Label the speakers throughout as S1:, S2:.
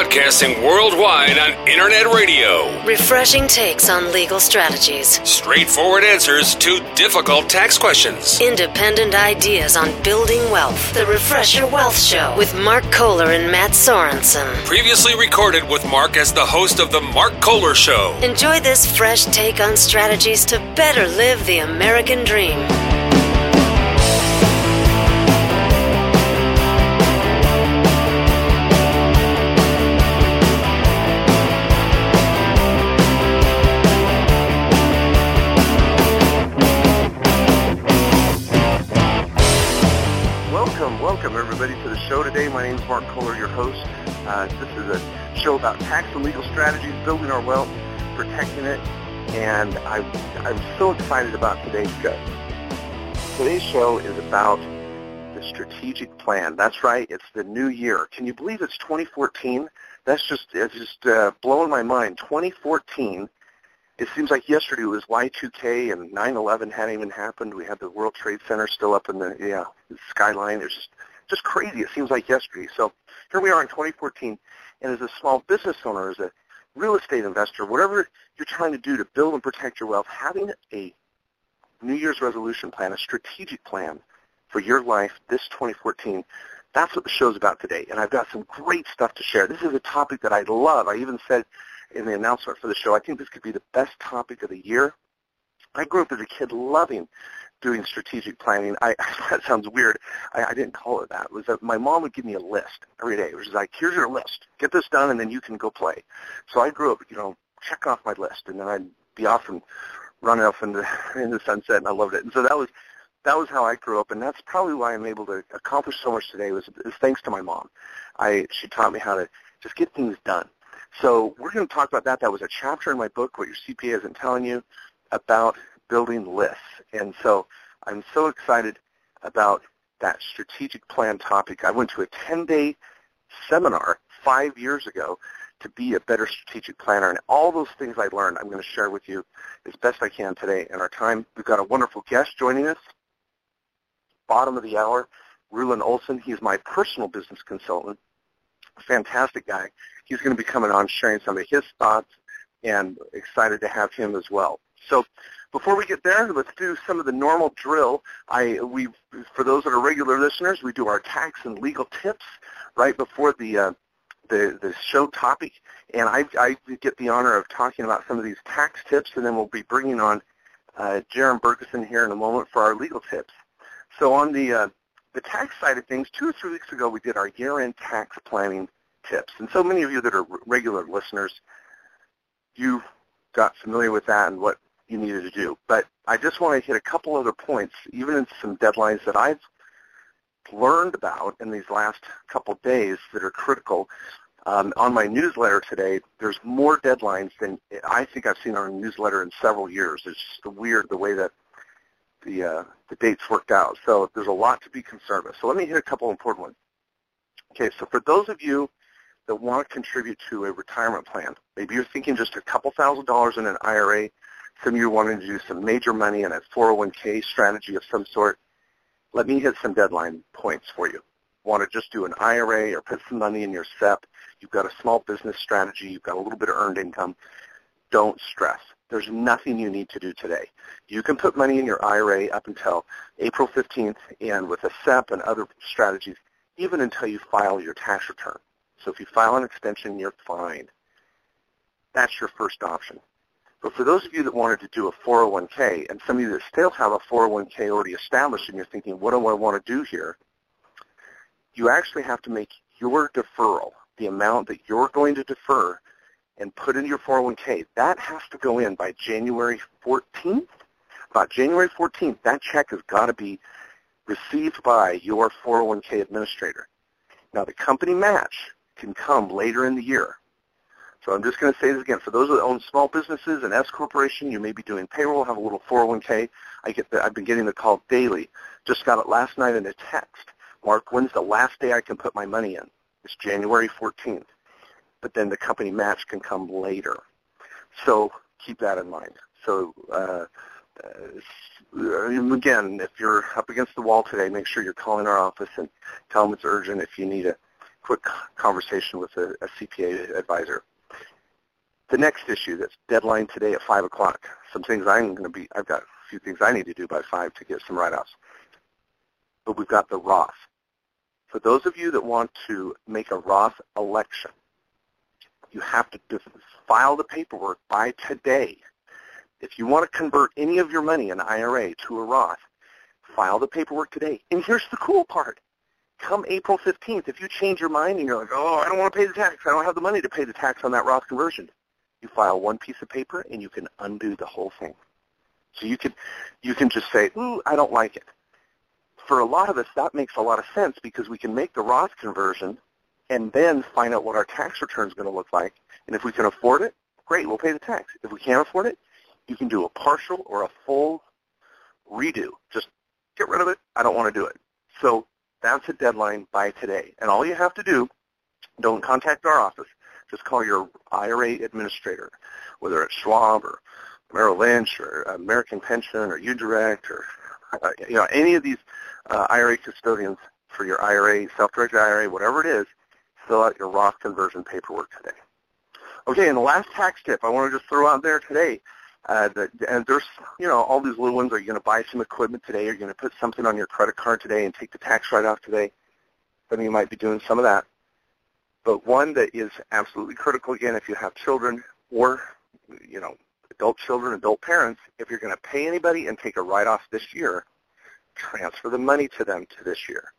S1: Broadcasting worldwide on Internet radio.
S2: Refreshing takes on legal strategies.
S1: Straightforward answers to difficult tax questions.
S2: Independent ideas on building wealth. The Refresher Wealth Show with Mark Kohler and Matt Sorensen.
S1: Previously recorded with Mark as the host of The Mark Kohler Show.
S2: Enjoy this fresh take on strategies to better live the American dream.
S3: Welcome, everybody, to the show today. My name is Mark Kohler, your host. This is a show about tax and legal strategies, building our wealth, protecting it, and I'm so excited about today's show. Today's show is about the strategic plan. That's right, it's the new year. Can you believe it's 2014? It's just blowing my mind. 2014. It seems like yesterday was Y2K and 9/11 hadn't even happened. We had the World Trade Center still up in the skyline. It's just crazy. It seems like yesterday. So here we are in 2014, and as a small business owner, as a real estate investor, whatever you're trying to do to build and protect your wealth, having a New Year's resolution plan, a strategic plan for your life this 2014, that's what the show's about today. And I've got some great stuff to share. This is a topic that I love. I even said in the announcement for the show, I think this could be the best topic of the year. I grew up as a kid loving doing strategic planning. That sounds weird. I didn't call it that. It was that my mom would give me a list every day. It was like, here's your list. Get this done, and then you can go play. So I grew up, check off my list, and then I'd be off and run off in the sunset, and I loved it. And so that was how I grew up, and that's probably why I'm able to accomplish so much today is thanks to my mom. She taught me how to just get things done. So we're going to talk about that. That was a chapter in my book, What Your CPA Isn't Telling You, about building lists. And so I'm so excited about that strategic plan topic. I went to a 10-day seminar 5 years ago to be a better strategic planner. And all those things I learned, I'm going to share with you as best I can today in our time. We've got a wonderful guest joining us, bottom of the hour, Rulon Olson. He's my personal business consultant. Fantastic guy. He's going to be coming on sharing some of his thoughts, and excited to have him as well. So before we get there, let's do some of the normal drill. For those that are regular listeners, we do our tax and legal tips right before the show topic, and I get the honor of talking about some of these tax tips, and then we'll be bringing on Jaron Bergeson here in a moment for our legal tips. So on the tax side of things, 2 or 3 weeks ago, we did our year-end tax planning tips. And so many of you that are regular listeners, you got familiar with that and what you needed to do. But I just want to hit a couple other points, even in some deadlines that I've learned about in these last couple of days that are critical. On my newsletter today, there's more deadlines than I think I've seen on a newsletter in several years. It's just weird the way that the dates worked out. So there's a lot to be concerned with. So let me hit a couple important ones. Okay, so for those of you that want to contribute to a retirement plan, maybe you're thinking just a couple $1,000s in an IRA. Some of you are wanting to do some major money in a 401k strategy of some sort. Let me hit some deadline points for you. Want to just do an IRA or put some money in your SEP. You've got a small business strategy. You've got a little bit of earned income. Don't stress. There's nothing you need to do today. You can put money in your IRA up until April 15th, and with a SEP and other strategies, even until you file your tax return. So if you file an extension, you're fine. That's your first option. But for those of you that wanted to do a 401k, and some of you that still have a 401k already established, and you're thinking, what do I want to do here? You actually have to make your deferral, the amount that you're going to defer and put into your 401k, that has to go in by January 14th. About January 14th, that check has got to be received by your 401k administrator. Now, the company match can come later in the year. So I'm just going to say this again. For those that own small businesses and S corporation, you may be doing payroll, have a little 401k. I've been getting the call daily. Just got it last night in a text. Mark, when's the last day I can put my money in? It's January 14th. But then the company match can come later. So keep that in mind. So again, if you're up against the wall today, make sure you're calling our office and tell them it's urgent if you need quick conversation with a CPA advisor. The next issue, that's deadline today at 5 o'clock. I've got a few things I need to do by 5 to get some write-offs. But we've got the Roth. For those of you that want to make a Roth election, you have to file the paperwork by today. If you want to convert any of your money in an IRA to a Roth, file the paperwork today. And here's the cool part. Come April 15th, if you change your mind and you're like, oh, I don't want to pay the tax, I don't have the money to pay the tax on that Roth conversion, you file one piece of paper and you can undo the whole thing. So you can just say, ooh, I don't like it. For a lot of us, that makes a lot of sense because we can make the Roth conversion and then find out what our tax return is going to look like. And if we can afford it, great, we'll pay the tax. If we can't afford it, you can do a partial or a full redo. Just get rid of it. I don't want to do it. So that's a deadline by today. And all you have to do, don't contact our office. Just call your IRA administrator, whether it's Schwab or Merrill Lynch or American Pension or UDirect or any of these IRA custodians for your IRA, self-directed IRA, whatever it is. Fill out your Roth conversion paperwork today. Okay, and the last tax tip I want to just throw out there today, and there's, all these little ones. Are you going to buy some equipment today? Are you going to put something on your credit card today and take the tax write-off today? Some of you might be doing some of that. But one that is absolutely critical, again, if you have children or, adult children, adult parents, if you're going to pay anybody and take a write-off this year, transfer the money to them to this year.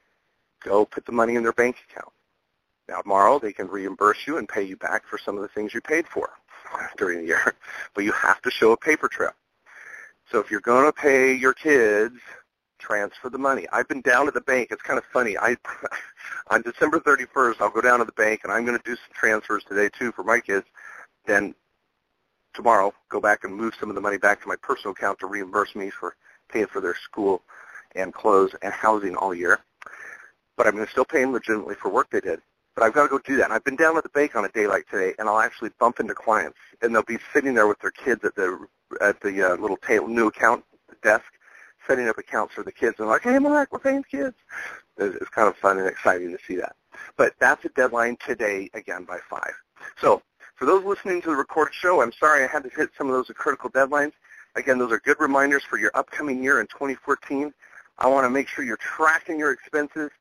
S3: Go put the money in their bank account. Now, tomorrow they can reimburse you and pay you back for some of the things you paid for during the year, but you have to show a paper trail. So if you're going to pay your kids, transfer the money. I've been down at the bank. It's kind of funny. On December 31st, I'll go down to the bank, and I'm going to do some transfers today, too, for my kids. Then tomorrow, go back and move some of the money back to my personal account to reimburse me for paying for their school and clothes and housing all year. But I'm going to still pay them legitimately for work they did. But I've got to go do that. And I've been down at the bank on a day like today, and I'll actually bump into clients, and they'll be sitting there with their kids at the little new account desk, setting up accounts for the kids. And they're like, hey, Mark, we're paying kids. It's kind of fun and exciting to see that. But that's a deadline today, again, by 5. So for those listening to the recorded show, I'm sorry I had to hit some of those critical deadlines. Again, those are good reminders for your upcoming year in 2014. I want to make sure you're tracking your expenses,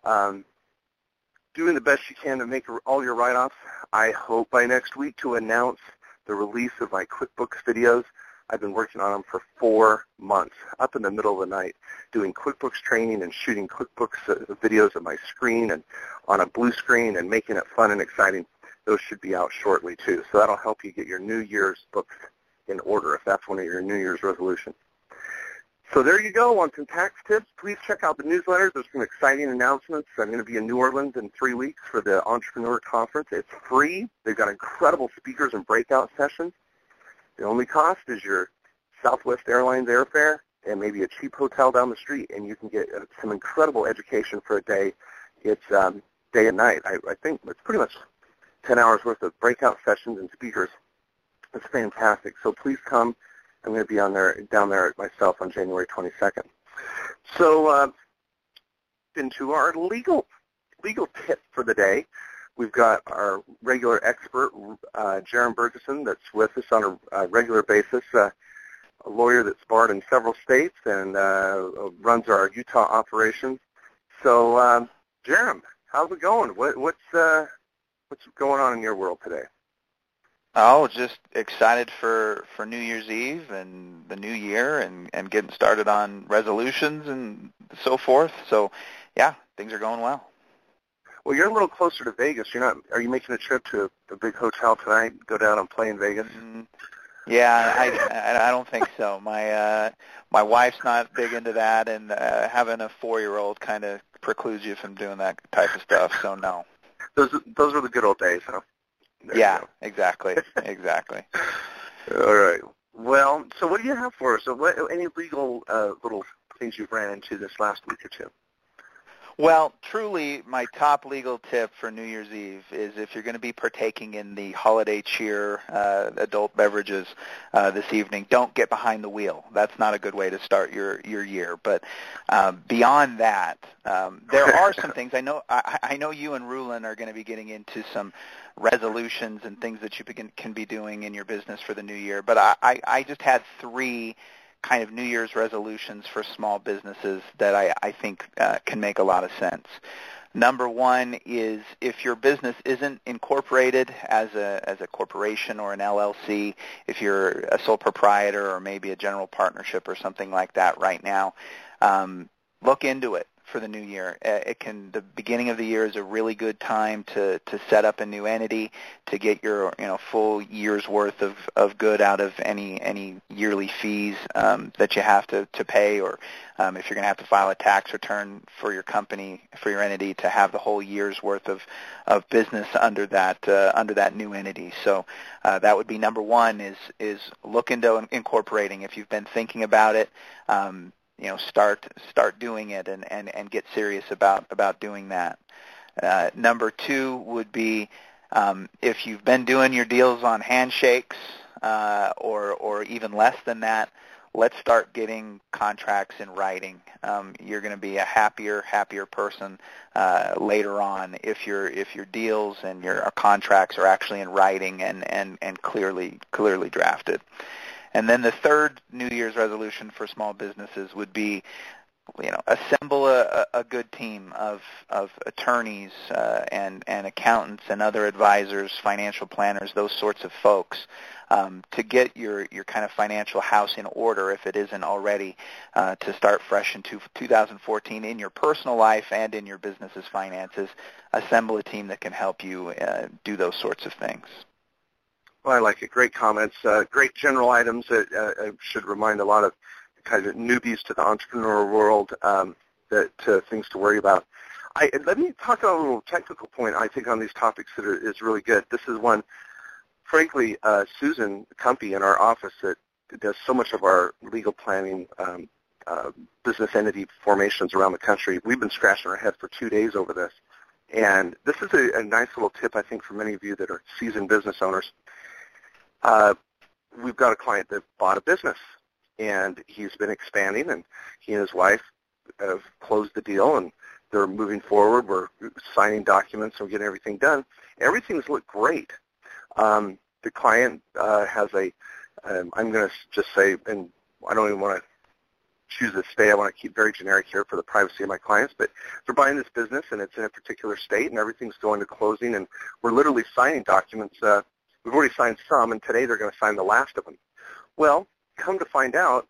S3: doing the best you can to make all your write-offs. I hope by next week to announce the release of my QuickBooks videos. I've been working on them for 4 months, up in the middle of the night, doing QuickBooks training and shooting QuickBooks videos of my screen and on a blue screen and making it fun and exciting. Those should be out shortly, too. So that'll help you get your New Year's books in order if that's one of your New Year's resolutions. So there you go on some tax tips. Please check out the newsletters. There's some exciting announcements. I'm going to be in New Orleans in 3 weeks for the Entrepreneur Conference. It's free. They've got incredible speakers and breakout sessions. The only cost is your Southwest Airlines airfare and maybe a cheap hotel down the street, and you can get some incredible education for a day. It's day and night. I think it's pretty much 10 hours worth of breakout sessions and speakers. It's fantastic. So please come. I'm going to be down there myself on January 22nd. So into our legal tip for the day. We've got our regular expert, Jaron Bergeson, that's with us on a regular basis, a lawyer that's barred in several states and runs our Utah operations. So, Jaron, how's it going? What's going on in your world today?
S4: Oh, just excited for New Year's Eve and the new year and getting started on resolutions and so forth. So, yeah, things are going well.
S3: Well, you're a little closer to Vegas. Are you making a trip to a big hotel tonight? Go down and play in Vegas?
S4: Yeah, I don't think so. My wife's not big into that, and having a 4-year-old kind of precludes you from doing that type of stuff. So no.
S3: Those were the good old days, huh?
S4: Yeah, exactly. Exactly.
S3: All right. Well, so what do you have for us? So any legal little things you've ran into this last week or two?
S4: Well, truly, my top legal tip for New Year's Eve is if you're going to be partaking in the holiday cheer adult beverages this evening, don't get behind the wheel. That's not a good way to start your year. But beyond that, there are some things. I know you and Rulin are going to be getting into some resolutions and things that you can be doing in your business for the new year. But I just had 3 kind of New Year's resolutions for small businesses that I think can make a lot of sense. Number 1 is if your business isn't incorporated as a corporation or an LLC, if you're a sole proprietor or maybe a general partnership or something like that right now, look into it for the new year. The beginning of the year is a really good time to set up a new entity, to get your full year's worth of good out of any yearly fees that you have to pay, or if you're going to have to file a tax return for your company, for your entity, to have the whole year's worth of business under that new entity. So that would be number 1 is look into incorporating. If you've been thinking about it, start doing it and get serious about doing that. Number 2 would be if you've been doing your deals on handshakes or even less than that, let's start getting contracts in writing. You're going to be a happier person later on if your deals and your contracts are actually in writing and clearly drafted. And then the third New Year's resolution for small businesses would be, assemble a good team of attorneys and accountants and other advisors, financial planners, those sorts of folks, to get your kind of financial house in order if it isn't already, to start fresh in 2014 in your personal life and in your business's finances. Assemble a team that can help you do those sorts of things.
S3: Well, I like it. Great comments. Great general items that should remind a lot of kind of newbies to the entrepreneurial world things to worry about. Let me talk about a little technical point I think on these topics that is really good. This is one, frankly, Susan Cumpy in our office that does so much of our legal planning, business entity formations around the country. We've been scratching our head for 2 days over this. And this is a nice little tip, I think, for many of you that are seasoned business owners. We've got a client that bought a business, and he's been expanding, and he and his wife have closed the deal, and they're moving forward. We're signing documents and getting everything done. Everything's looked great. The client has I'm going to just say, and I don't even want to choose a state. I want to keep very generic here for the privacy of my clients, but they're buying this business, and it's in a particular state, and everything's going to closing, and we're literally signing documents. We've already signed some, and today they're going to sign the last of them. Well, come to find out,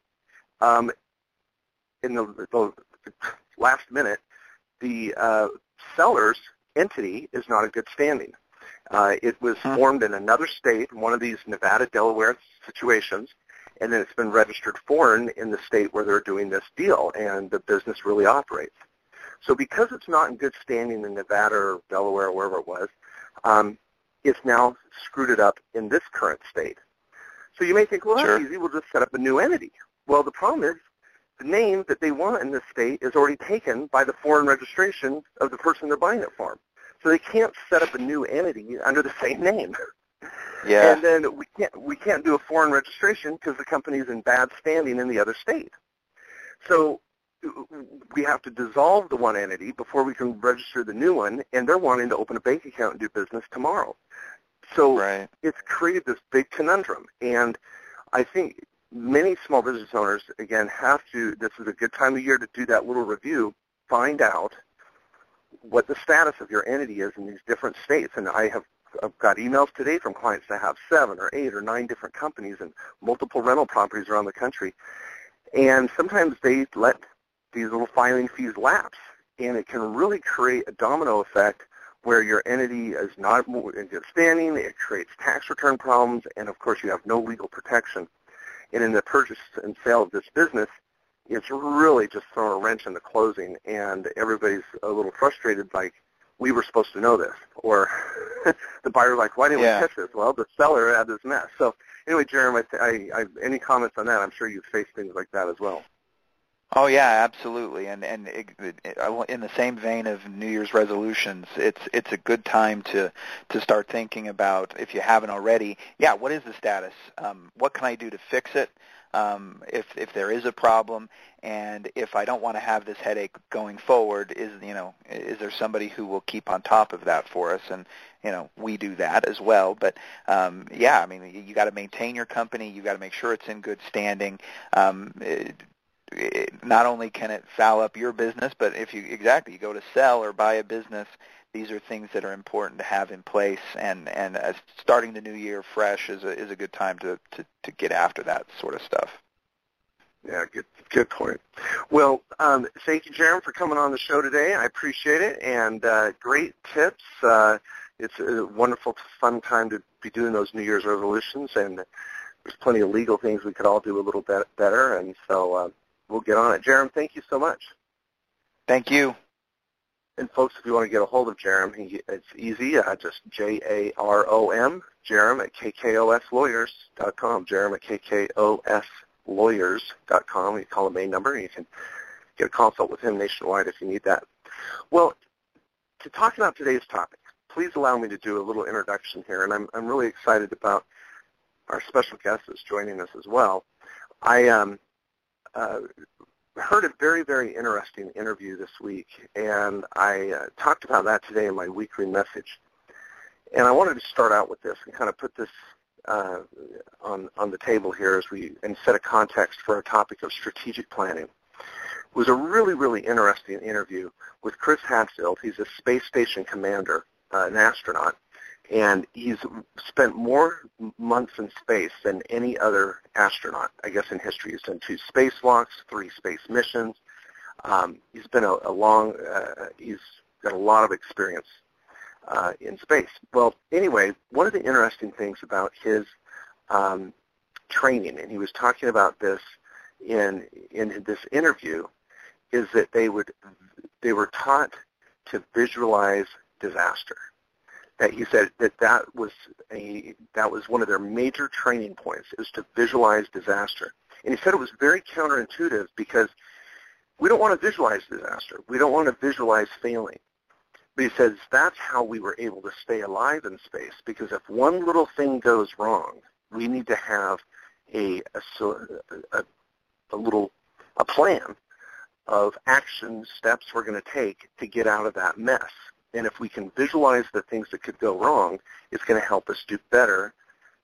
S3: in the last minute, the seller's entity is not in good standing. It was formed in another state, one of these Nevada, Delaware situations, and then it's been registered foreign in the state where they're doing this deal, and the business really operates. So because it's not in good standing in Nevada or Delaware or wherever it was, it's now screwed it up in this current state. So you may think, well, that's easy. We'll just set up a new entity. Well, the problem is the name that they want in this state is already taken by the foreign registration of the person they're buying it from. So they can't set up a new entity under the same name.
S4: Yeah.
S3: And then we can't do a foreign registration because the company's in bad standing in the other state. So we have to dissolve the one entity before we can register the new one, and they're wanting to open a bank account and do business tomorrow. So It's created this big conundrum, and I think many small business owners, again, this is a good time of year to do that little review, find out what the status of your entity is in these different states. And I've got emails today from clients that have 7 or 8 or 9 different companies and multiple rental properties around the country. And sometimes they let these little filing fees lapse, and it can really create a domino effect where your entity is not in good standing. It creates tax return problems, and of course you have no legal protection. And in the purchase and sale of this business, it's really just thrown a wrench in the closing, and everybody's a little frustrated, like, we were supposed to know this. Or the buyer's like, why didn't we catch this? Well, the seller had this mess. So anyway, Jeremy, any comments on that? I'm sure you've faced things like that as well.
S4: Oh yeah, absolutely. And in the same vein of New Year's resolutions, it's a good time to start thinking about, if you haven't already, what is the status? What can I do to fix it? If there is a problem, and if I don't want to have this headache going forward, is there somebody who will keep on top of that for us? And we do that as well. But I mean, you got to maintain your company. You got to make sure it's in good standing. Not only can it foul up your business, but if you go to sell or buy a business, these are things that are important to have in place. And as starting the new year fresh is a good time to get after that sort of stuff.
S3: Yeah, good point. Well, thank you, Jeremy, for coming on the show today. I appreciate it, and great tips. It's a wonderful, fun time to be doing those New Year's resolutions, and there's plenty of legal things we could all do a little bit better, and so we'll get on it. Jeremy, thank you so much.
S4: Thank you.
S3: And folks, if you want to get a hold of Jeremy, it's easy. Just Jarom, Jeremy at KKOSlawyers.com. Jeremy at KKOSlawyers.com. You call the main number, and you can get a consult with him nationwide if you need that. Well, to talk about today's topic, please allow me to do a little introduction here, and I'm really excited about our special guest that's joining us as well. I heard a very, very interesting interview this week, and I talked about that today in my weekly message. And I wanted to start out with this and kind of put this on the table here and set a context for our topic of strategic planning. It was a really, really interesting interview with Chris Hadfield. He's a space station commander, an astronaut, and he's spent more months in space than any other astronaut, I guess, in history. He's done 2 spacewalks, 3 space missions. He's been he's got a lot of experience in space. Well, anyway, one of the interesting things about his training, and he was talking about this in this interview, is that they were taught to visualize disaster. That he said that was one of their major training points, is to visualize disaster. And he said it was very counterintuitive because we don't want to visualize disaster. We don't want to visualize failing. But he says that's how we were able to stay alive in space, because if one little thing goes wrong, we need to have a plan of action steps we're going to take to get out of that mess. And if we can visualize the things that could go wrong, it's going to help us do better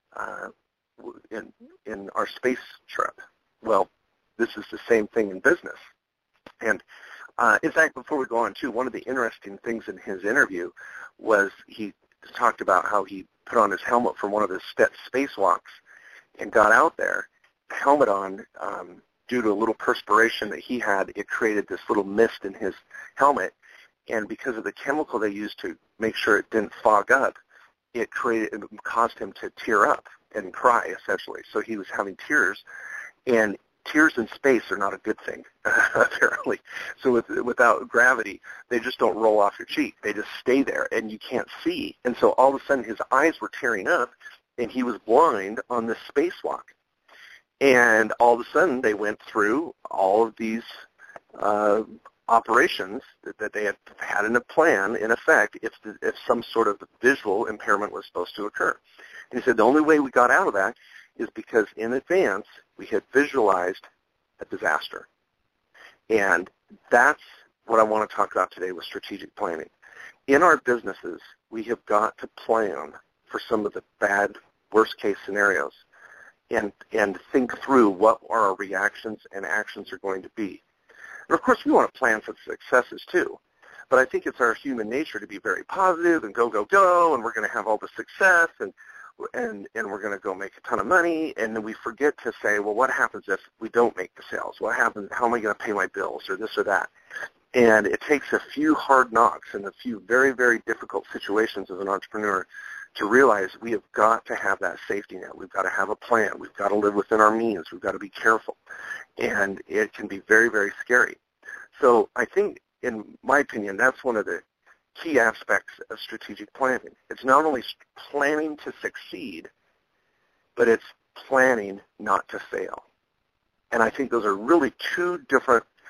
S3: in our space trip. Well, this is the same thing in business. And in fact, before we go on, too, one of the interesting things in his interview was he talked about how he put on his helmet for one of his spacewalks and got out there, helmet on, due to a little perspiration that he had, it created this little mist in his helmet. And because of the chemical they used to make sure it didn't fog up, it caused him to tear up and cry, essentially. So he was having tears, and tears in space are not a good thing, apparently. So without gravity, they just don't roll off your cheek. They just stay there, and you can't see. And so all of a sudden his eyes were tearing up, and he was blind on this spacewalk. And all of a sudden they went through all of these operations that they had in a plan, in effect, if some sort of visual impairment was supposed to occur. And he said the only way we got out of that is because in advance we had visualized a disaster. And that's what I want to talk about today with strategic planning. In our businesses, we have got to plan for some of the bad, worst-case scenarios and think through what our reactions and actions are going to be. And of course, we want to plan for the successes too. But I think it's our human nature to be very positive and go, go, go, and we're going to have all the success, and we're going to go make a ton of money. And then we forget to say, well, what happens if we don't make the sales? What happens? How am I going to pay my bills, or this or that? And it takes a few hard knocks and a few very, very difficult situations as an entrepreneur to realize we have got to have that safety net. We've got to have a plan. We've got to live within our means. We've got to be careful. And it can be very, very scary. So I think, in my opinion, that's one of the key aspects of strategic planning. It's not only planning to succeed, but it's planning not to fail. And I think those are really two different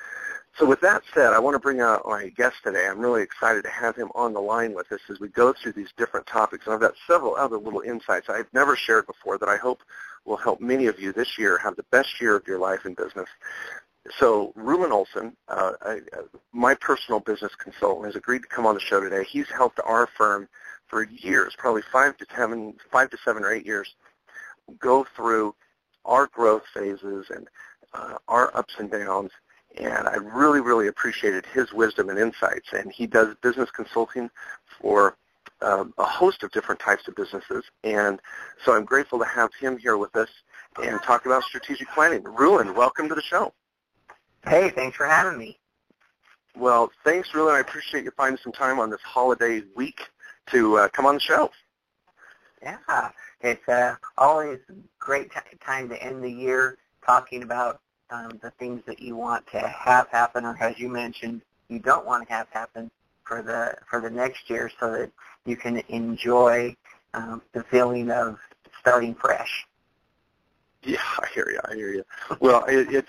S3: So with that said, I want to bring out my guest today. I'm really excited to have him on the line with us as we go through these different topics. And I've got several other little insights I've never shared before that I hope will help many of you this year have the best year of your life in business. So Rulon Olson, my personal business consultant, has agreed to come on the show today. He's helped our firm for years, probably 5 to 7 or 8 years, go through our growth phases and our ups and downs. And I really, really appreciated his wisdom and insights. And he does business consulting for a host of different types of businesses. And so I'm grateful to have him here with us and talk about strategic planning. Rulon, welcome to the show.
S5: Hey, thanks for having me.
S3: Well, thanks, Rulon. I appreciate you finding some time on this holiday week to come on the show.
S5: Yeah, it's always a great time to end the year talking about the things that you want to have happen, or as you mentioned, you don't want to have happen for the next year, so that you can enjoy the feeling of starting fresh.
S3: Yeah, I hear you. Well,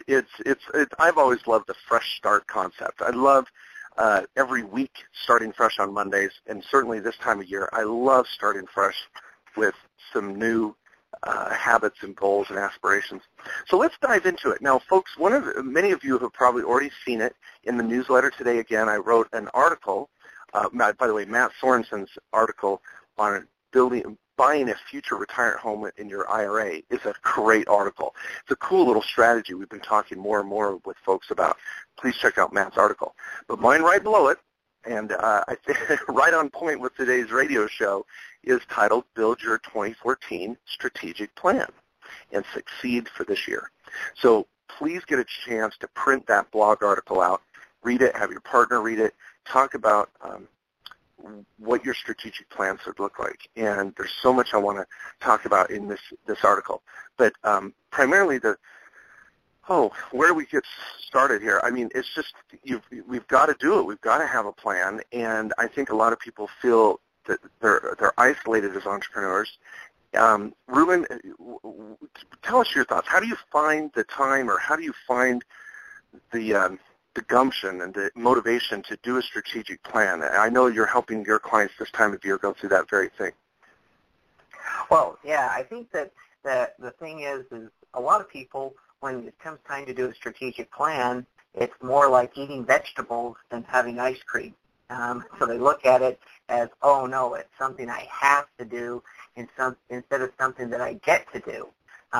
S3: I've always loved the fresh start concept. I love every week starting fresh on Mondays, and certainly this time of year, I love starting fresh with some new habits and goals and aspirations. So let's dive into it. Now, folks, many of you have probably already seen it in the newsletter today. Again, I wrote an article, by the way, Matt Sorensen's article on buying a future retirement home in your IRA is a great article. It's a cool little strategy we've been talking more and more with folks about. Please check out Matt's article. But mine right below it, and I think right on point with today's radio show, is titled Build Your 2014 Strategic Plan and Succeed for This Year. So please get a chance to print that blog article out, read it, have your partner read it, talk about what your strategic plans would look like. And there's so much I want to talk about in this article. But primarily where do we get started here? I mean, it's just we've got to do it. We've got to have a plan. And I think a lot of people feel that they're isolated as entrepreneurs. Rulon, tell us your thoughts. How do you find the time, or how do you find the gumption and the motivation to do a strategic plan? I know you're helping your clients this time of year go through that very thing.
S5: Well, yeah, I think that the thing is a lot of people, when it comes time to do a strategic plan, it's more like eating vegetables than having ice cream. So they look at it as, oh no, it's something I have to do instead of something that I get to do.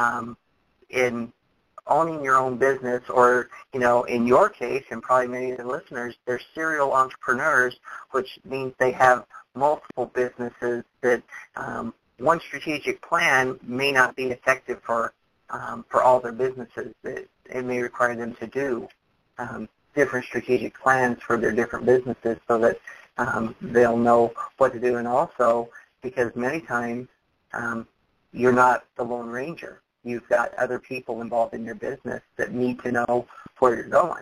S5: In owning your own business, or, in your case, and probably many of the listeners, they're serial entrepreneurs, which means they have multiple businesses that one strategic plan may not be effective for all their businesses. It may require them to do different strategic plans for their different businesses so that they'll know what to do. And also, because many times you're not the Lone Ranger. You've got other people involved in your business that need to know where you're going.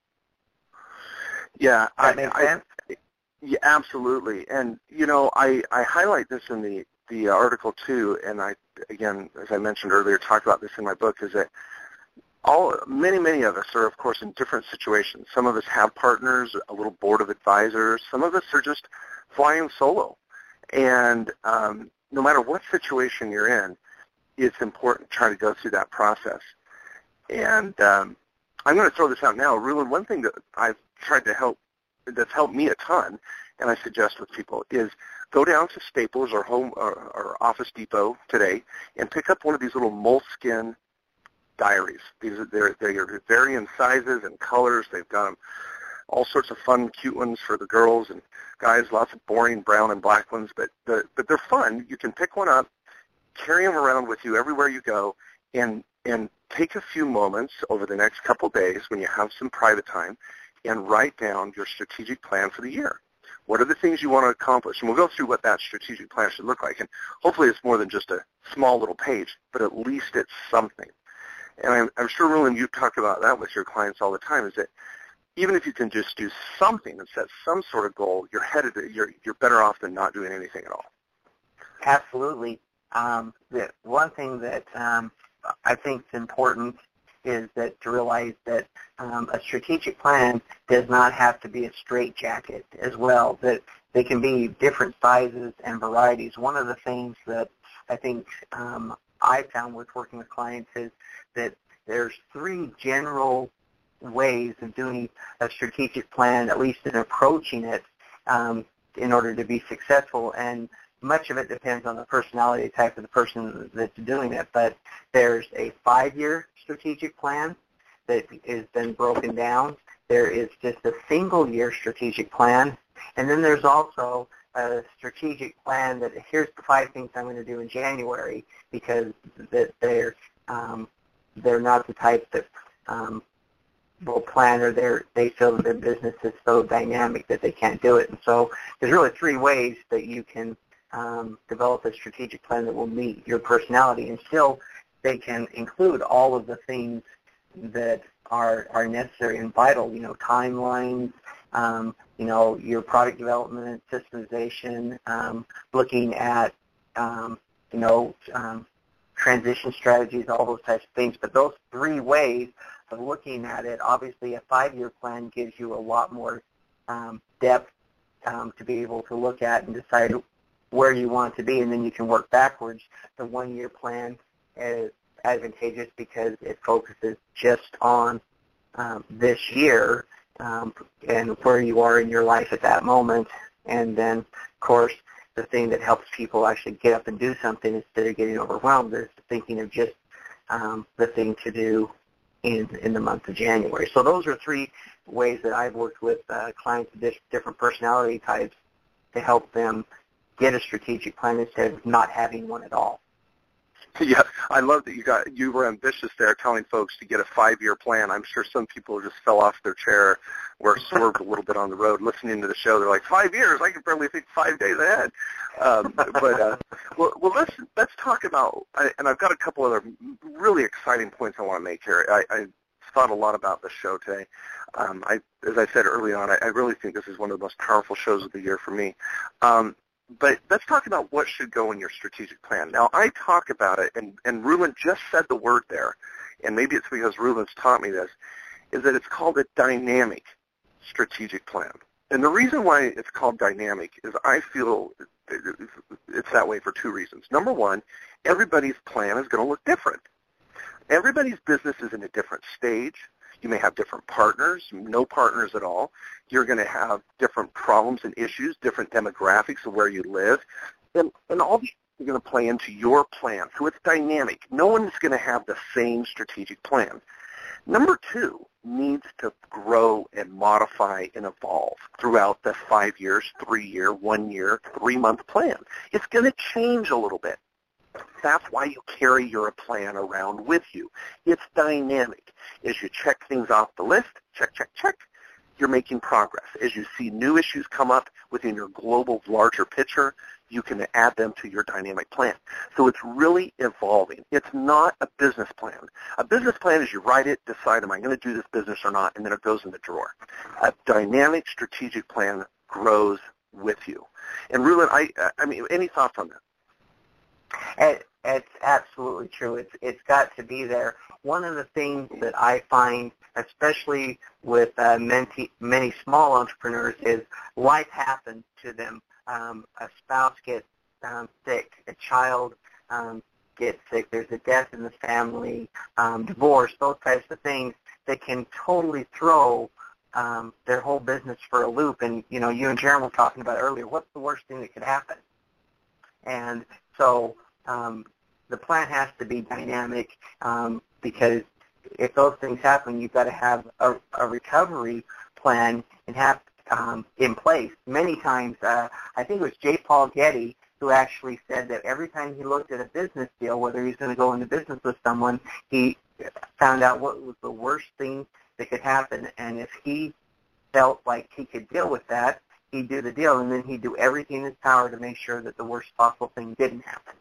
S3: Yeah,
S5: that makes sense?
S3: Yeah, absolutely. And, I highlight this in the article too, and I, again, as I mentioned earlier, talk about this in my book, is that many of us are, of course, in different situations. Some of us have partners, a little board of advisors. Some of us are just flying solo. And no matter what situation you're in, it's important to try to go through that process. And I'm going to throw this out now. Rulon, one thing that I've tried to help, that's helped me a ton, and I suggest with people, is go down to Staples or Home or Office Depot today and pick up one of these little moleskin diaries. They're vary in sizes and colors. They've got them all sorts of fun, cute ones for the girls and guys, lots of boring brown and black ones, but they're fun. You can pick one up, carry them around with you everywhere you go, and take a few moments over the next couple days when you have some private time and write down your strategic plan for the year. What are the things you want to accomplish? And we'll go through what that strategic plan should look like. And hopefully it's more than just a small little page, but at least it's something. And I'm sure, Rulon, you talk about that with your clients all the time, is that even if you can just do something and set some sort of goal, you're better off than not doing anything at all.
S5: Absolutely. The one thing that I think is important is that to realize that a strategic plan does not have to be a straitjacket as well, that they can be different sizes and varieties. One of the things that I think I found with working with clients is that there's 3 general ways of doing a strategic plan, at least in approaching it, in order to be successful. And much of it depends on the personality type of the person that's doing it. But there's a 5-year strategic plan that is then broken down. There is just a single-year strategic plan. And then there's also a strategic plan that here's the 5 things I'm going to do in January, because that they're not the type that will plan, or they feel that their business is so dynamic that they can't do it. And so there's really 3 ways that you can develop a strategic plan that will meet your personality, and still they can include all of the things that are necessary and vital, timelines, your product development, systemization, looking at, transition strategies, all those types of things. But those 3 ways of looking at it, obviously a 5-year plan gives you a lot more depth to be able to look at and decide where you want to be, and then you can work backwards. The 1-year plan is advantageous because it focuses just on this year and where you are in your life at that moment. And then, of course, the thing that helps people actually get up and do something instead of getting overwhelmed is thinking of just the thing to do in the month of January. So those are 3 ways that I've worked with clients of different personality types to help them get a strategic plan instead of not having one at all.
S3: Yeah, I love that you were ambitious there, telling folks to get a 5-year plan. I'm sure some people just fell off their chair or swerved a little bit on the road listening to the show. They're like, 5 years? I can barely think 5 days ahead. Well, let's talk about, and I've got a couple other really exciting points I want to make here. I thought a lot about the show today. As I said early on, I really think this is one of the most powerful shows of the year for me. But let's talk about what should go in your strategic plan. Now, I talk about it, and Rulon just said the word there, and maybe it's because Rulon's taught me this, is that it's called a dynamic strategic plan. And the reason why it's called dynamic is I feel it's that way for 2 reasons. Number one, everybody's plan is going to look different. Everybody's business is in a different stage. You may have different partners, no partners at all. You're going to have different problems and issues, different demographics of where you live. And all these are going to play into your plan. So it's dynamic. No one's going to have the same strategic plan. Number 2 needs to grow and modify and evolve throughout the 5 years, 3-year, 1-year, 3-month plan. It's going to change a little bit. That's why you carry your plan around with you. It's dynamic. As you check things off the list, check, check, check, you're making progress. As you see new issues come up within your global, larger picture, you can add them to your dynamic plan. So it's really evolving. It's not a business plan. A business plan is you write it, decide, am I going to do this business or not, and then it goes in the drawer. A dynamic strategic plan grows with you. And Rulon, I mean, any thoughts on that?
S5: It's absolutely true. It's got to be there. One of the things that I find, especially with many small entrepreneurs, is life happens to them. A spouse gets sick, a child gets sick, there's a death in the family, divorce, those types of things that can totally throw their whole business for a loop. And, you and Jeremy were talking about earlier, what's the worst thing that could happen? And so the plan has to be dynamic because if those things happen, you've got to have a recovery plan and have in place. Many times, I think it was J. Paul Getty who actually said that every time he looked at a business deal, whether he's going to go into business with someone, he found out what was the worst thing that could happen. And if he felt like he could deal with that, he'd do the deal, and then he'd do everything in his power to make sure that the worst possible thing didn't happen.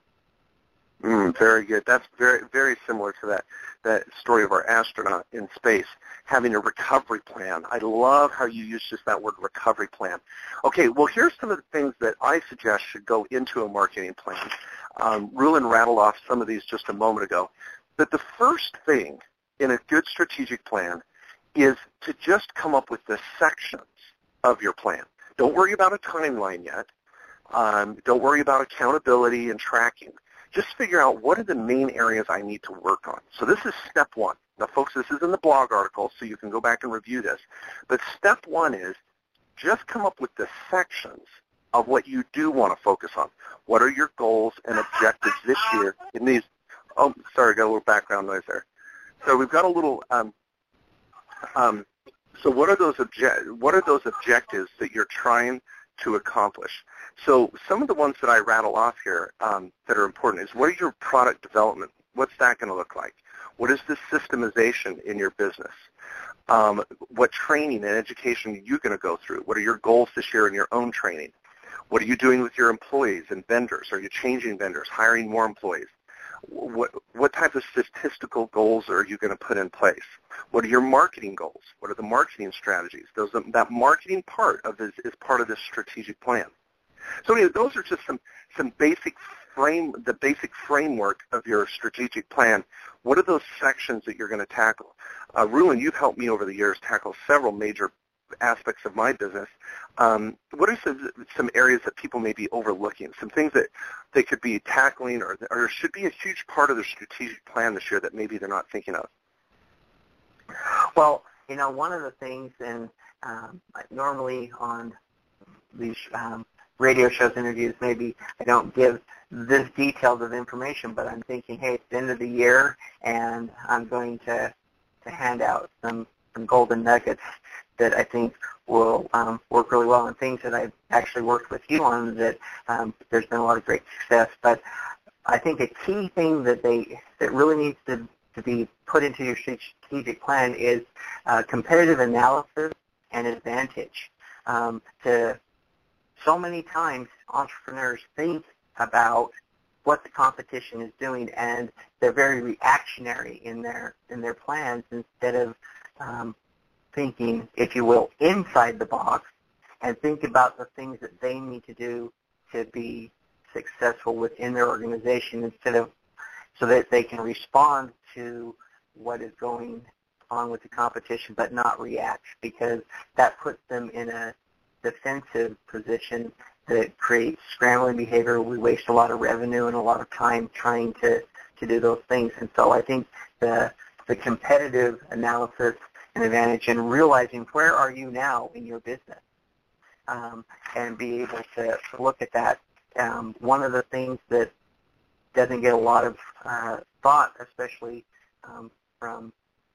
S3: Very good. That's very, very similar to that story of our astronaut in space having a recovery plan. I love how you use just that word, recovery plan. Okay, well, here's some of the things that I suggest should go into a marketing plan. Rulon rattled off some of these just a moment ago. But the first thing in a good strategic plan is to just come up with the sections of your plan. Don't worry about a timeline yet. Don't worry about accountability and tracking. Just figure out what are the main areas I need to work on. So this is step one. Now, folks, this is in the blog article, so you can go back and review this. But step one is just come up with the sections of what you do want to focus on. What are your goals and objectives this year in these? Oh, sorry, got a little background noise there. So we've got a little. So what are those objectives that you're trying to accomplish? So some of the ones that I rattle off here that are important is, what are your product development? What's that going to look like? What is the systemization in your business? What training and education are you going to go through? What are your goals this year in your own training? What are you doing with your employees and vendors? Are you changing vendors, hiring more employees? What type of statistical goals are you going to put in place? What are your marketing goals? What are the marketing strategies? That marketing part of this is part of this strategic plan. So anyway, those are just some basic framework of your strategic plan. What are those sections that you're going to tackle? Rulon, you've helped me over the years tackle several major aspects of my business. What are some areas that people may be overlooking, some things that they could be tackling or should be a huge part of their strategic plan this year that maybe they're not thinking of?
S5: Well, one of the things, and normally on these radio shows, interviews, maybe I don't give this details of information, but I'm thinking, hey, it's the end of the year, and I'm going to hand out some golden nuggets that I think will work really well, and things that I've actually worked with you on that there's been a lot of great success. But I think a key thing that really needs to be put into your strategic plan is competitive analysis and advantage. So many times entrepreneurs think about what the competition is doing, and they're very reactionary in their plans instead of thinking, if you will, inside the box, and think about the things that they need to do to be successful within their organization, so that they can respond to what is going on with the competition, but not react, because that puts them in a defensive position that creates scrambling behavior. We waste a lot of revenue and a lot of time trying to do those things. And so I think the competitive analysis and advantage, and realizing where are you now in your business, and be able to look at that. One of the things that doesn't get a lot of thought, especially from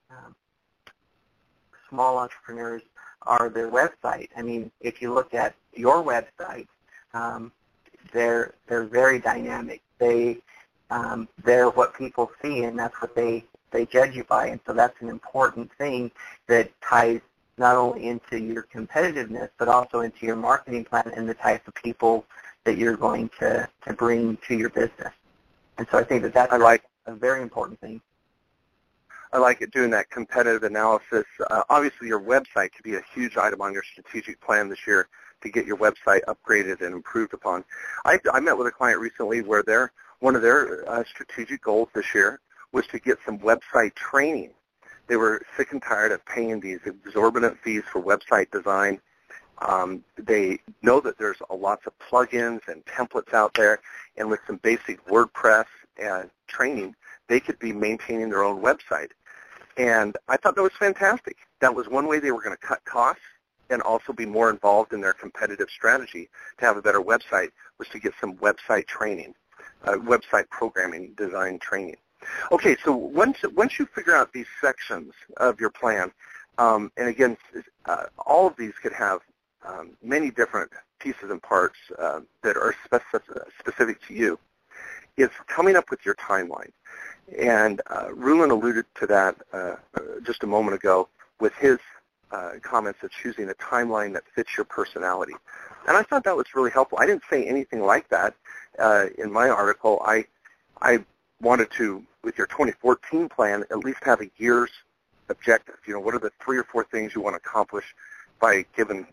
S5: small entrepreneurs, are their website. I mean, if you look at your website, they're very dynamic. They're what people see, and that's what they judge you by. And so that's an important thing that ties not only into your competitiveness, but also into your marketing plan and the type of people that you're going to bring to your business. And so I think that's a very important thing.
S3: I like it, doing that competitive analysis. Obviously, your website could be a huge item on your strategic plan this year to get your website upgraded and improved upon. I met with a client recently where one of their strategic goals this year was to get some website training. They were sick and tired of paying these exorbitant fees for website design. They know that there's lots of plugins and templates out there, and with some basic WordPress and training, they could be maintaining their own website. And I thought that was fantastic. That was one way they were going to cut costs and also be more involved in their competitive strategy to have a better website, was to get some website training, website programming, design training. Okay, so once you figure out these sections of your plan, and again, all of these could have many different pieces and parts that are specific to you, it's coming up with your timeline. And Rulon alluded to that just a moment ago with his comments of choosing a timeline that fits your personality. And I thought that was really helpful. I didn't say anything like that in my article. I wanted to, with your 2014 plan, at least have a year's objective. What are the 3 or 4 things you want to accomplish by given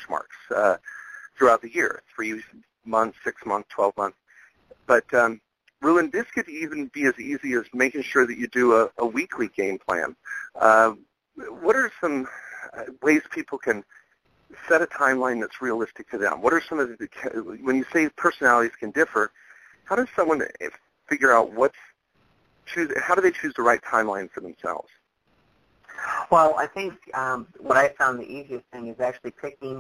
S3: benchmarks throughout the year, 3 months, 6 months, 12 months. But Ruin, this could even be as easy as making sure that you do a weekly game plan. What are some ways people can set a timeline that's realistic to them? What are some of the, when you say personalities can differ, how does someone figure out how do they choose the right timeline for themselves?
S5: Well, I think what I found the easiest thing is actually picking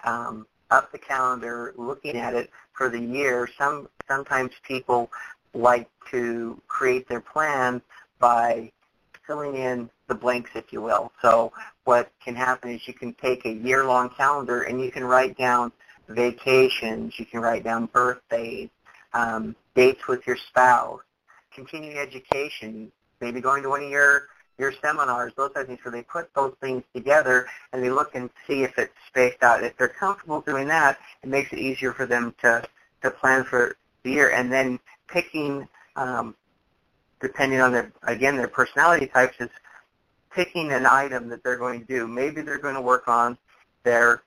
S5: up the calendar, looking at it for the year. Sometimes people like to create their plan by filling in the blanks, if you will. So what can happen is you can take a year-long calendar and you can write down vacations, you can write down birthdays, dates with your spouse, continuing education, maybe going to one of your seminars, those types of things. So they put those things together and they look and see if it's spaced out. If they're comfortable doing that, it makes it easier for them to plan for the year. And then picking, depending on their personality types, is picking an item that they're going to do. Maybe they're going to work on their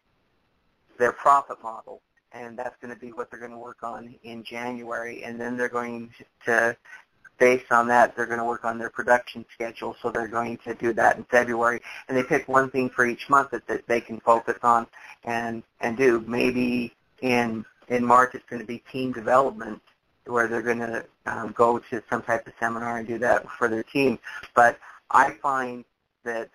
S5: profit model, and that's going to be what they're going to work on in January. And then they're going to, based on that, they're going to work on their production schedule, so they're going to do that in February. And they pick one thing for each month that they can focus on and do. Maybe in March it's going to be team development, where they're going to go to some type of seminar and do that for their team. But I find that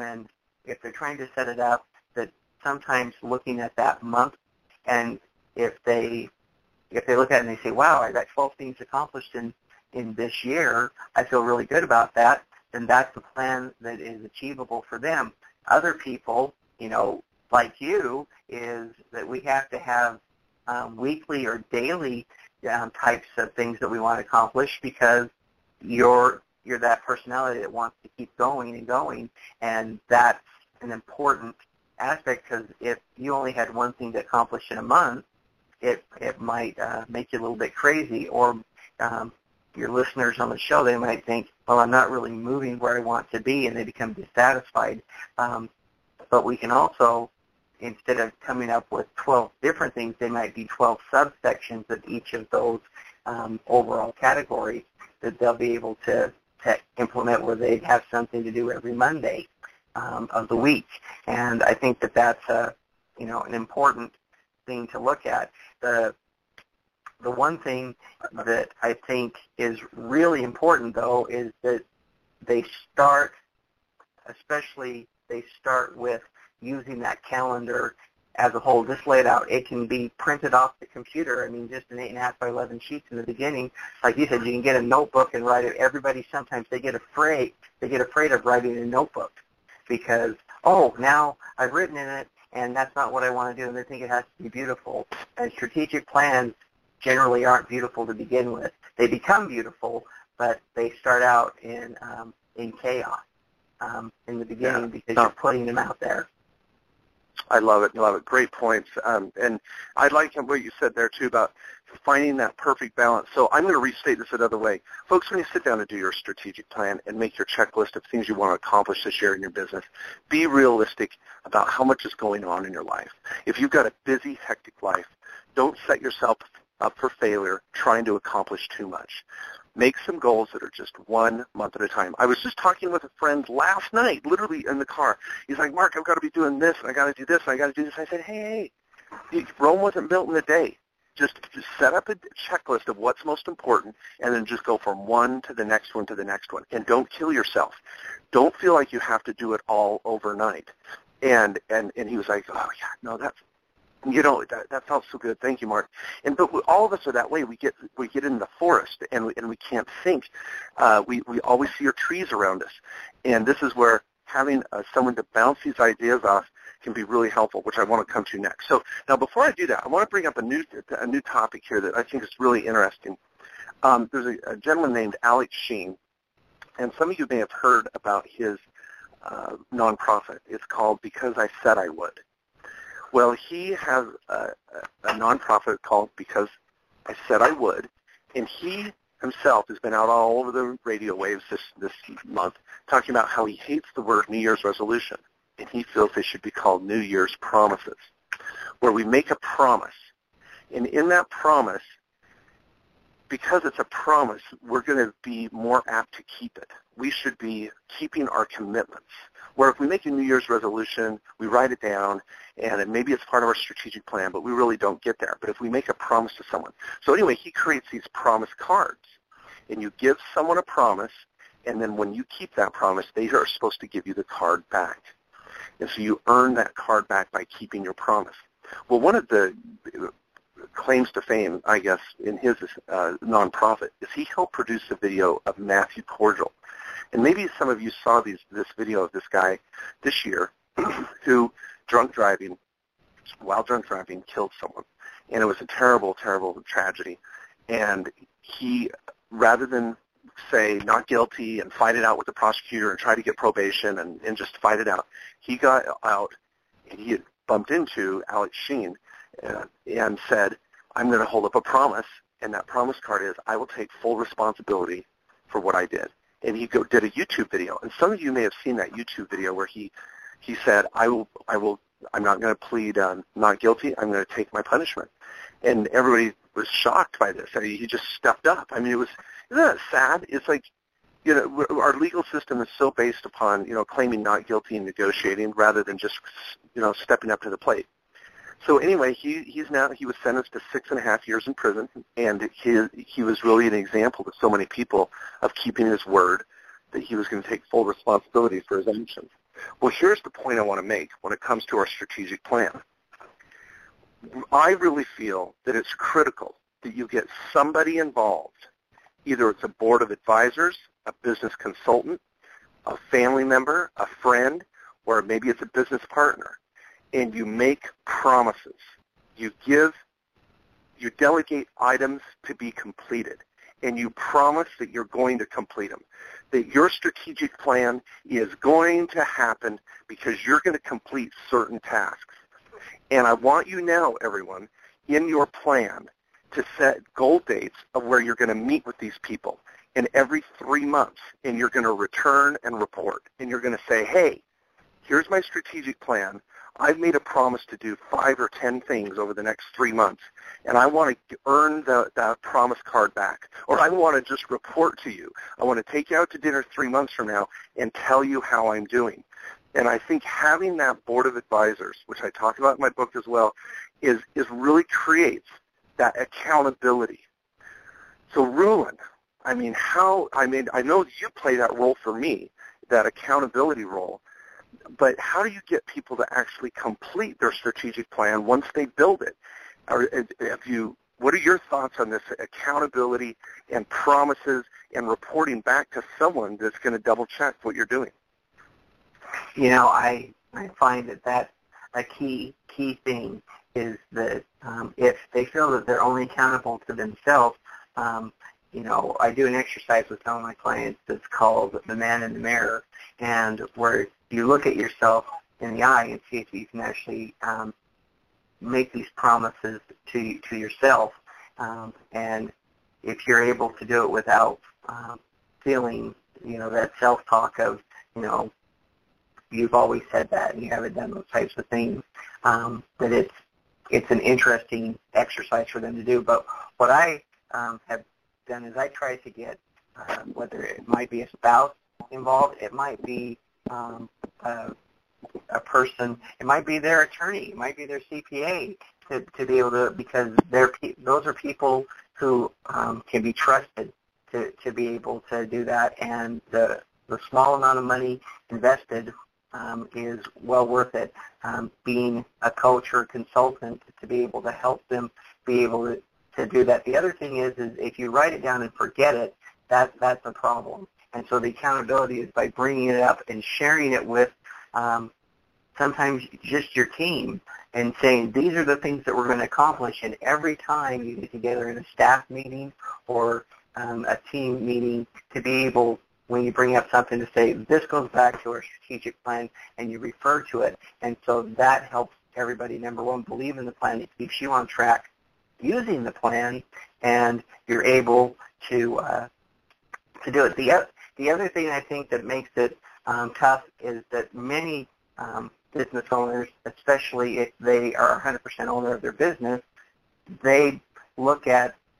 S5: if they're trying to set it up, that sometimes looking at that month, and if they look at it and they say, wow, I got 12 things accomplished in this year, I feel really good about that, then that's a plan that is achievable for them. Other people, like you, is that we have to have weekly or daily types of things that we want to accomplish, because you're that personality that wants to keep going and going, and that's an important aspect, because if you only had one thing to accomplish in a month, it might make you a little bit crazy, or your listeners on the show, they might think, well, I'm not really moving where I want to be, and they become dissatisfied. But we can also, instead of coming up with 12 different things, they might be 12 subsections of each of those overall categories that they'll be able to implement, where they'd have something to do every Monday of the week. And I think that that's an important thing to look at. The one thing that I think is really important, though, is that they start with using that calendar as a whole, just laid out. It can be printed off the computer. I mean, just an 8.5 by 11 sheets in the beginning. Like you said, you can get a notebook and write it. Everybody, sometimes they get afraid of writing a notebook, because, now I've written in it, and that's not what I want to do, and they think it has to be beautiful. And strategic plans generally aren't beautiful to begin with. They become beautiful, but they start out in chaos in the beginning, because you're putting them out there.
S3: I love it. Great points. And I like what you said there, too, about finding that perfect balance. So I'm going to restate this another way. Folks, when you sit down to do your strategic plan and make your checklist of things you want to accomplish this year in your business, be realistic about how much is going on in your life. If you've got a busy, hectic life, don't set yourself up for failure trying to accomplish too much. Make some goals that are just 1 month at a time. I was just talking with a friend last night, literally in the car. He's like, Mark, I've got to be doing this, and I got to do this, and I got to do this. I said, hey, Rome wasn't built in a day. Just set up a checklist of what's most important, and then just go from one to the next one to the next one. And don't kill yourself. Don't feel like you have to do it all overnight. And he was like, oh, yeah, no, that's, that felt so good. Thank you, Mark. But all of us are that way. We get in the forest, and we can't think. We always see our trees around us, and this is where having someone to bounce these ideas off can be really helpful, which I want to come to next. So now, before I do that, I want to bring up a new topic here that I think is really interesting. There's a gentleman named Alex Sheen, and some of you may have heard about his nonprofit. It's called Because I Said I Would. Well, he has a nonprofit called Because I Said I Would, and he himself has been out all over the radio waves this month talking about how he hates the word New Year's resolution, and he feels they should be called New Year's promises, where we make a promise, and in that promise, because it's a promise, we're going to be more apt to keep it. We should be keeping our commitments. Where if we make a New Year's resolution, we write it down, and maybe it's part of our strategic plan, but we really don't get there. But if we make a promise to someone. So anyway, he creates these promise cards, and you give someone a promise, and then when you keep that promise, they are supposed to give you the card back. And so you earn that card back by keeping your promise. Well, one of the claims to fame, I guess, in his nonprofit is he helped produce a video of Matthew Cordial. And maybe some of you saw this video of this guy this year who, while drunk driving, killed someone. And it was a terrible, terrible tragedy. And he, rather than say not guilty and fight it out with the prosecutor and try to get probation and just fight it out, he got out and he had bumped into Alex Sheen and said, I'm going to hold up a promise, and that promise card is I will take full responsibility for what I did. And he did a YouTube video, and some of you may have seen that YouTube video where he said, I'm not going to plead not guilty. I'm going to take my punishment. And everybody was shocked by this. I mean, he just stepped up. I mean, isn't that sad? It's like, our legal system is so based upon, claiming not guilty and negotiating rather than just, stepping up to the plate. So anyway, he was sentenced to 6.5 years in prison, and he was really an example to so many people of keeping his word that he was going to take full responsibility for his actions. Well, here's the point I want to make when it comes to our strategic plan. I really feel that it's critical that you get somebody involved. Either it's a board of advisors, a business consultant, a family member, a friend, or maybe it's a business partner. And you make promises. You delegate items to be completed, and you promise that you're going to complete them, that your strategic plan is going to happen because you're going to complete certain tasks. And I want you now, everyone, in your plan to set goal dates of where you're going to meet with these people. And every 3 months, and you're going to return and report. And you're going to say, hey, here's my strategic plan. I've made a promise to do 5 or 10 things over the next 3 months, and I want to earn that promise card back. Or I want to just report to you. I want to take you out to dinner 3 months from now and tell you how I'm doing. And I think having that board of advisors, which I talk about in my book as well, is really creates that accountability. So Rulon, I know you play that role for me, that accountability role. But how do you get people to actually complete their strategic plan once they build it? What are your thoughts on this accountability and promises and reporting back to someone that's going to double check what you're doing?
S5: I find that a key thing is that if they feel that they're only accountable to themselves, I do an exercise with some of my clients that's called the man in the mirror, and where you look at yourself in the eye and see if you can actually make these promises to yourself. And if you're able to do it without feeling, that self-talk of, you've always said that and you haven't done those types of things, that it's an interesting exercise for them to do. But what I have done is I try to get, whether it might be a spouse involved, it might be a person, it might be their attorney, it might be their CPA, to be able to, because those are people who can be trusted to be able to do that, and the small amount of money invested is well worth it. Being a coach or a consultant to be able to help them be able to do that. The other thing is if you write it down and forget it, that's a problem. And so the accountability is by bringing it up and sharing it with sometimes just your team and saying, these are the things that we're going to accomplish. And every time you get together in a staff meeting or a team meeting, to be able, when you bring up something, to say, this goes back to our strategic plan, and you refer to it. And so that helps everybody, number one, believe in the plan. It keeps you on track using the plan, and you're able to do it. The other thing I think that makes it tough is that many business owners, especially if they are 100% owner of their business, they look at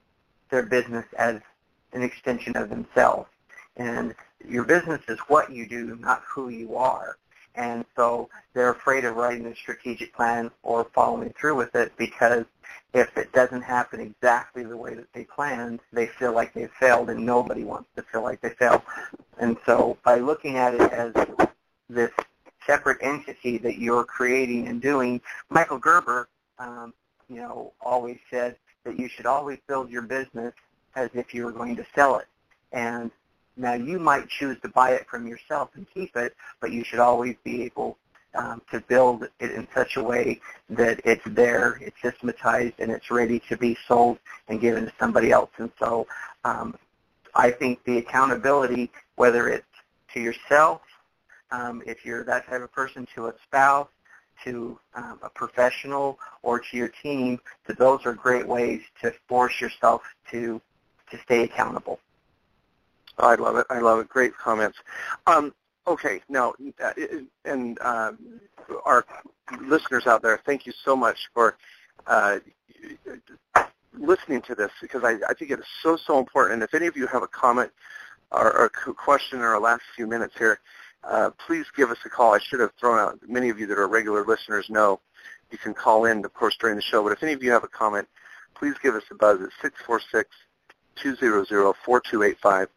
S5: their business as an extension of themselves. And your business is what you do, not who you are. And so they're afraid of writing a strategic plan or following through with it, because if it doesn't happen exactly the way that they planned, they feel like they've failed, and nobody wants to feel like they failed. And so by looking at it as this separate entity that you're creating and doing, Michael Gerber, always said that you should always build your business as if you were going to sell it. And now you might choose to buy it from yourself and keep it, but you should always be able to build it in such a way that it's there, it's systematized, and it's ready to be sold and given to somebody else. And so I think the accountability, whether it's to yourself, if you're that type of person, to a spouse, to a professional, or to your team, that those are great ways to force yourself to stay accountable.
S3: I love it. I love it. Great comments. Okay, now, and our listeners out there, thank you so much for listening to this, because I think it is so important. And if any of you have a comment or a question in our last few minutes here, please give us a call. I should have thrown out, many of you that are regular listeners know you can call in, of course, during the show. But if any of you have a comment, please give us a buzz at 646-200-4285.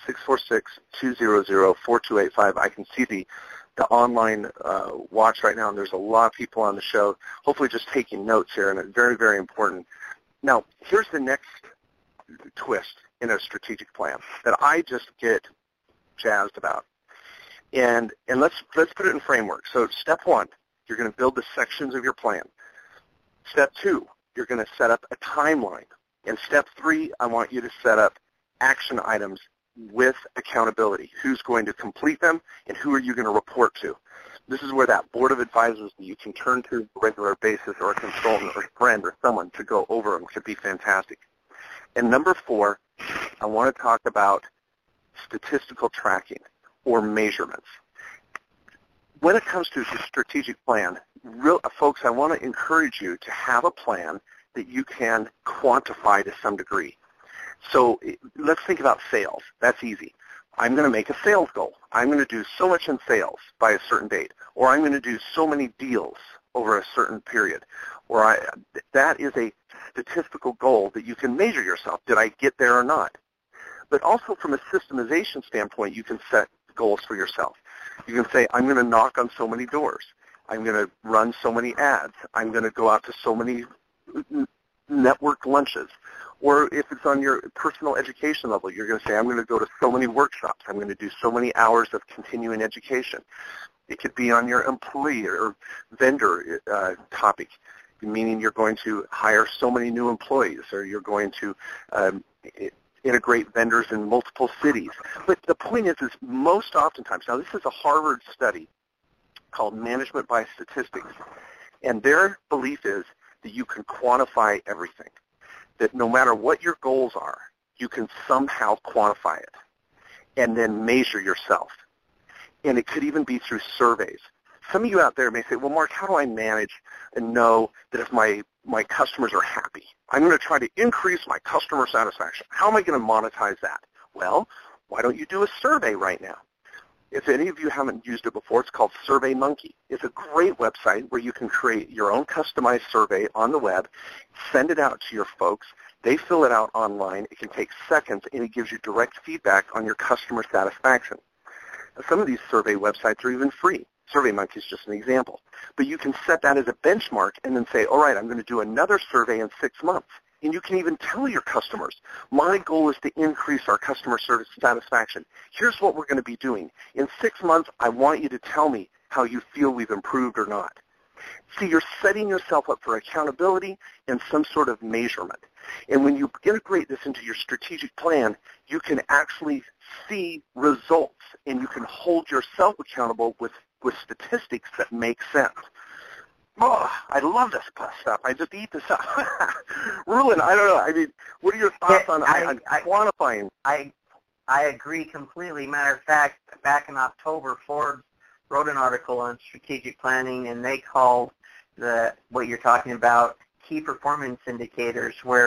S3: 646-200-4285. I can see the online watch right now, and there's a lot of people on the show, hopefully just taking notes here, and it's very, very important. Now, here's the next twist in a strategic plan that I just get jazzed about. And let's put it in framework. So step one, you're going to build the sections of your plan. Step two, you're going to set up a timeline. And step three, I want you to set up action items with accountability. Who's going to complete them, and who are you going to report to? This is where that board of advisors that you can turn to on a regular basis, or a consultant or a friend or someone to go over them, could be fantastic. And number four, I want to talk about statistical tracking or measurements. When it comes to a strategic plan, folks, I want to encourage you to have a plan that you can quantify to some degree. So let's think about sales. That's easy. I'm going to make a sales goal. I'm going to do so much in sales by a certain date, or I'm going to do so many deals over a certain period. That is a statistical goal that you can measure yourself. Did I get there or not? But also from a systemization standpoint, you can set goals for yourself. You can say, I'm going to knock on so many doors. I'm going to run so many ads. I'm going to go out to so many network lunches. Or if it's on your personal education level, you're going to say, I'm going to go to so many workshops. I'm going to do so many hours of continuing education. It could be on your employee or vendor topic, meaning you're going to hire so many new employees, or you're going to integrate vendors in multiple cities. But the point is most oftentimes, now this is a Harvard study called Management by Statistics, and their belief is that you can quantify everything. That no matter what your goals are, you can somehow quantify it and then measure yourself. And it could even be through surveys. Some of you out there may say, well, Mark, how do I manage and know that if my customers are happy? I'm going to try to increase my customer satisfaction. How am I going to monetize that? Well, why don't you do a survey right now? If any of you haven't used it before, it's called SurveyMonkey. It's a great website where you can create your own customized survey on the web, send it out to your folks. They fill it out online. It can take seconds, and it gives you direct feedback on your customer satisfaction. Now, some of these survey websites are even free. SurveyMonkey is just an example. But you can set that as a benchmark and then say, all right, I'm going to do another survey in 6 months. And you can even tell your customers, my goal is to increase our customer service satisfaction. Here's what we're going to be doing. In 6 months, I want you to tell me how you feel we've improved or not. See, you're setting yourself up for accountability and some sort of measurement. And when you integrate this into your strategic plan, you can actually see results, and you can hold yourself accountable with statistics that make sense. Oh, I love this stuff. I just eat this up. Rulon, I don't know. I mean, what are your thoughts on quantifying?
S5: I agree completely. Matter of fact, back in October, Forbes wrote an article on strategic planning, and they called what you're talking about key performance indicators, where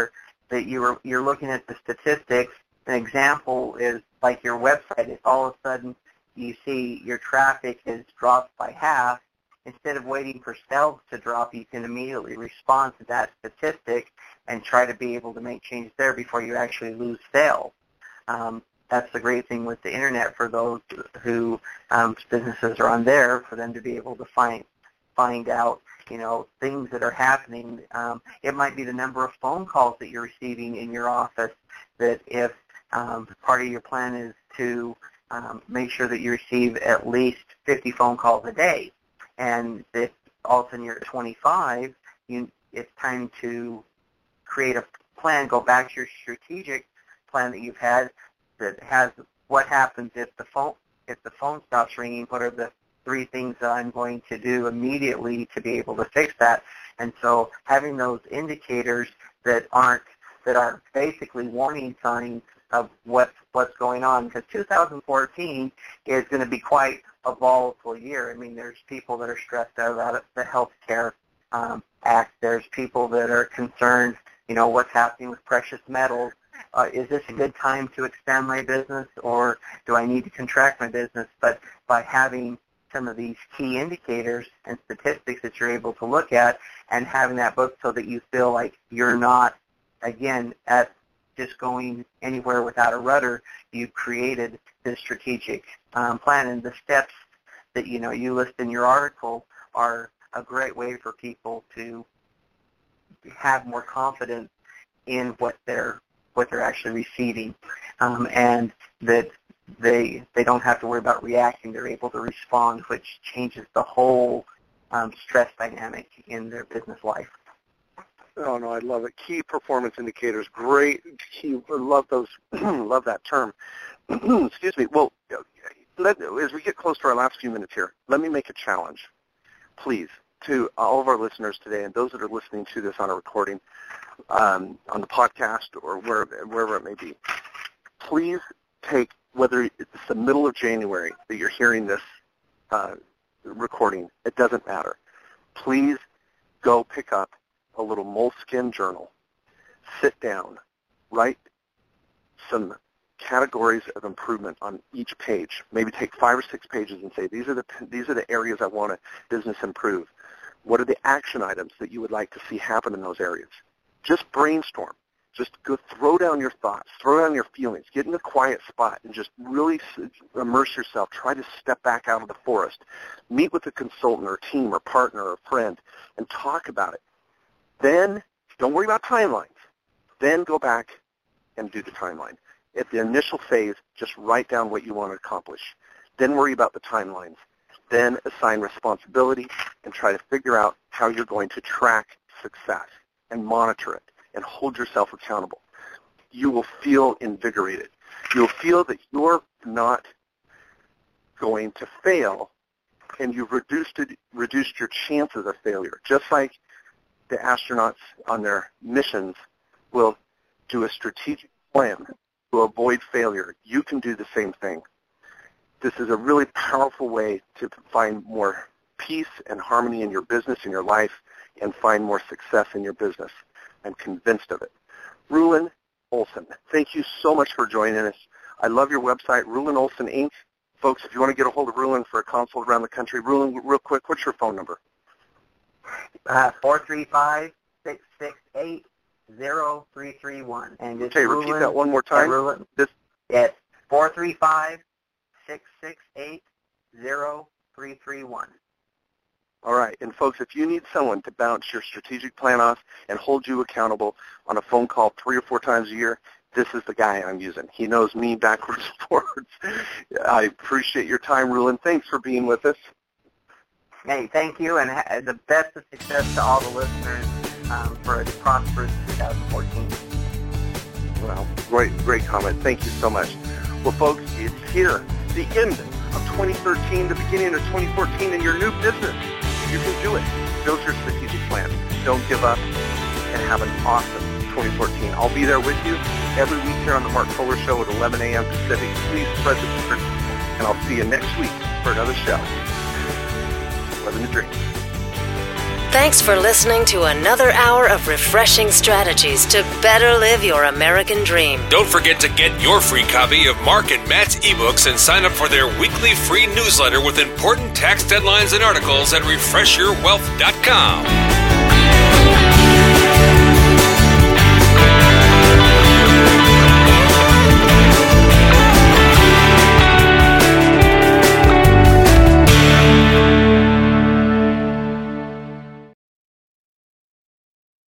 S5: that you're looking at the statistics. An example is like your website. If all of a sudden you see your traffic has dropped by half, instead of waiting for sales to drop, you can immediately respond to that statistic and try to be able to make changes there before you actually lose sales. That's the great thing with the internet for those who businesses are on there, for them to be able to find out, things that are happening. It might be the number of phone calls that you're receiving in your office, that if part of your plan is to make sure that you receive at least 50 phone calls a day. And if all of a sudden you're at 25, it's time to create a plan, go back to your strategic plan that you've had that has what happens if the phone stops ringing, what are the 3 things that I'm going to do immediately to be able to fix that. And so having those indicators that are basically warning signs of what's going on, because 2014 is going to be quite a volatile year. I mean, there's people that are stressed out about the Health Care Act. There's people that are concerned, what's happening with precious metals. Is this a good time to expand my business, or do I need to contract my business? But by having some of these key indicators and statistics that you're able to look at, and having that book so that you feel like you're not, again, at just going anywhere without a rudder, you've created this strategic plan. And the steps that you list in your article are a great way for people to have more confidence in what they're actually receiving, and that they don't have to worry about reacting. They're able to respond, which changes the whole stress dynamic in their business life.
S3: Oh, no, I love it. Key performance indicators, great. Love those. Love that term. Excuse me. Well, as we get close to our last few minutes here, let me make a challenge, please, to all of our listeners today and those that are listening to this on a recording, on the podcast or wherever it may be. Please take, whether it's the middle of January that you're hearing this recording, it doesn't matter. Please go pick up a little Moleskine journal, sit down, write some categories of improvement on each page. Maybe take 5 or 6 pages and say, these are the areas I want a business improve. What are the action items that you would like to see happen in those areas? Just brainstorm. Just go throw down your thoughts, throw down your feelings, get in a quiet spot and just really immerse yourself. Try to step back out of the forest. Meet with a consultant or team or partner or friend and talk about it. Then don't worry about timelines. Then go back and do the timeline. At the initial phase, just write down what you want to accomplish. Then worry about the timelines. Then assign responsibility and try to figure out how you're going to track success and monitor it and hold yourself accountable. You will feel invigorated. You'll feel that you're not going to fail, and you've reduced your chances of failure. Just like the astronauts on their missions will do a strategic plan to avoid failure, you can do the same thing. This is a really powerful way to find more peace and harmony in your business, in your life, and find more success in your business. I'm convinced of it. Rulon Olson, thank you so much for joining us. I love your website, Rulon Olson Inc. Folks, if you want to get a hold of Rulon for a consult around the country, Rulon, real quick, what's your phone number?
S5: 435-668-0331. And
S3: okay, repeat that one more time.
S5: Yes, 435-668-0331.
S3: All right. And, folks, if you need someone to bounce your strategic plan off and hold you accountable on a phone call 3 or 4 times a year, this is the guy I'm using. He knows me backwards and forwards. I appreciate your time, Rulon. Thanks for being with us.
S5: Hey, thank you, and the best of success to all the listeners for a prosperous 2014.
S3: Well, great comment. Thank you so much. Well, folks, it's here, the end of 2013, the beginning of 2014 in your new business. You can do it. Build your strategic plan. Don't give up, and have an awesome 2014. I'll be there with you every week here on the Mark Kohler Show at 11 a.m. Pacific. Please spread the word, and I'll see you next week for another show. Living the dream.
S2: Thanks for listening to another hour of refreshing strategies to better live your American dream.
S1: Don't forget to get your free copy of Mark and Matt's ebooks and sign up for their weekly free newsletter with important tax deadlines and articles at refreshyourwealth.com.